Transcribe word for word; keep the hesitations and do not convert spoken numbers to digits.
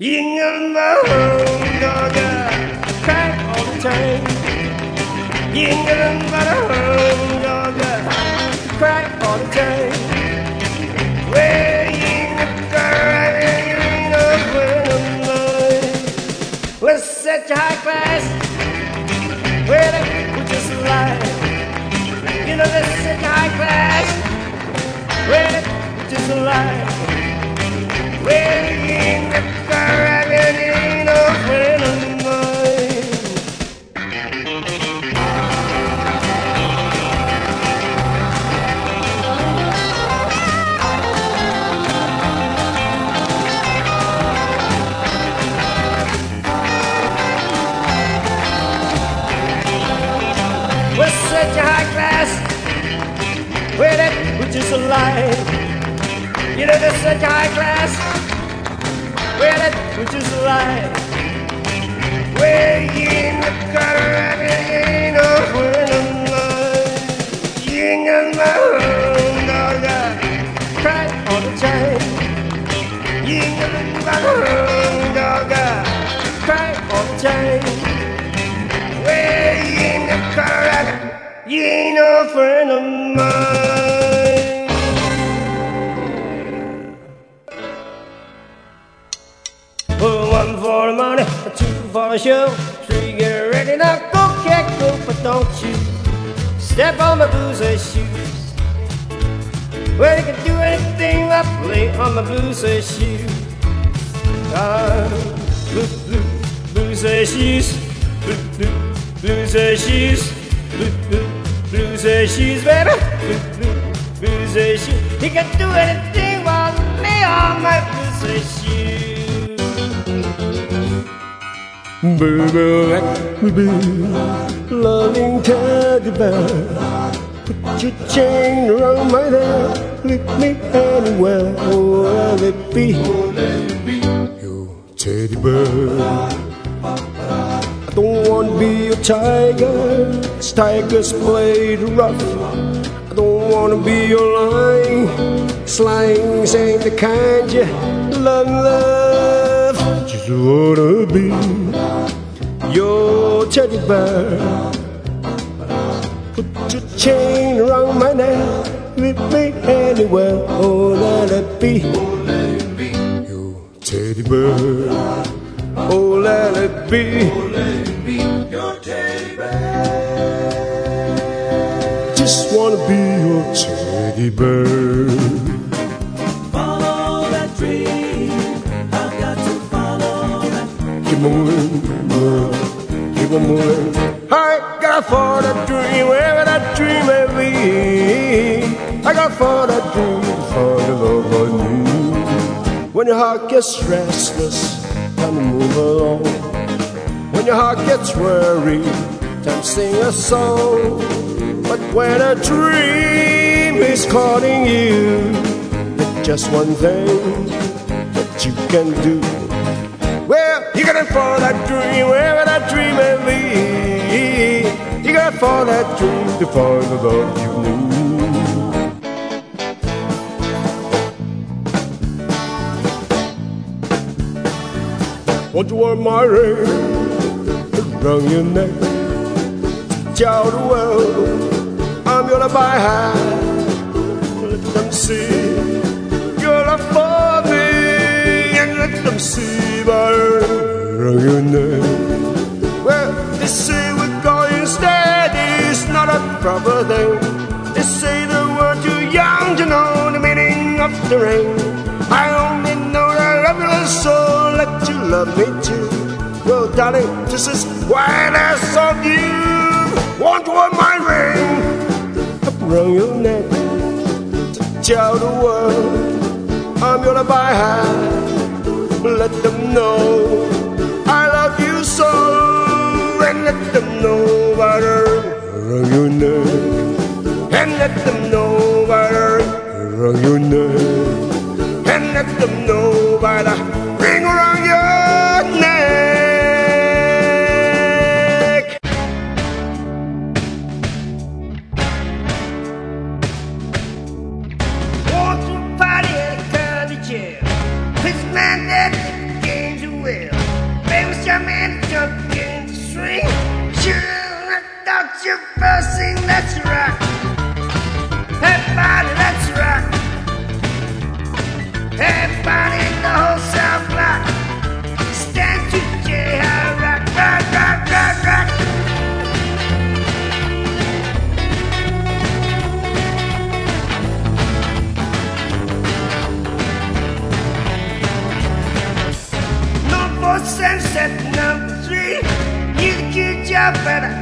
in my home, dog, crack all the time. In my home, dog, crack all the time. Well, in the car, ain't no friend of mine. Let's set your high class. Well, we're just alive. You know, let's set your high class. Well, we're just alive. Well, in the car, ain't no friend of mine. We're such a high class. Well, that we're just alive. You know, there's such a high class. Well, that which is alive. Well, in the gutter, ain't no friend of mine. You ain't got my home, dog, I cry all the time. You ain't got my home, dog, I cry all the time. Well, you in the gutter, you ain't no friend of mine. One for the money, two for the show, three get ready now, go cat go, but don't you step on my bluesy shoes. Well, you can do anything I play on my bluesy shoes. Ah, blue, blue, bluesy shoes, blue, blue, bluesy shoes, blue, blue, bluesy shoes, baby, blue, blue, bluesy shoes. You can do anything while me on my bluesy shoes. Baby, let me be loving teddy bear. Put your chain around my neck, lead me anywhere. Oh, let it be, your teddy bear. I don't want to be your tiger, 'cause tigers play the rough. I don't want to be your lion, slangs ain't the kind you love, love. Just wanna be your teddy bear. Put your chain around my neck, lead me anywhere. Oh, let it be, your teddy bear. Oh, let it be, your teddy bear. Just wanna be your teddy bear. Follow that dream, I've got to follow that. Keep moving, moving, keep on moving. I got for that dream, wherever that dream may be. I got for that dream, for the love I need. When your heart gets restless, time to move along. When your heart gets worried, time to sing a song. But when a dream is calling you, there's just one thing that you can do. Well, you gotta follow that dream, wherever that dream may be. You gotta follow that dream to find the love you need. Won't you wear my ring around your neck? Tell the world I'm your buy high. Let them see your love for me, and let them see my ring around your neck. Well, they say we're going steady, it's not a proper thing. They say that we're too young to know the meaning of the ring. I only know that I love you so, let you love me too. Well, darling, this is why I saw you. Want to wear my ring up around your neck to tell the world I'm gonna buy high. Let them know I love you so, and let them know about her around your neck, and let them know about her around your neck, and let them know about the ring around your neck. Want to party at a county jail? This man that came to up and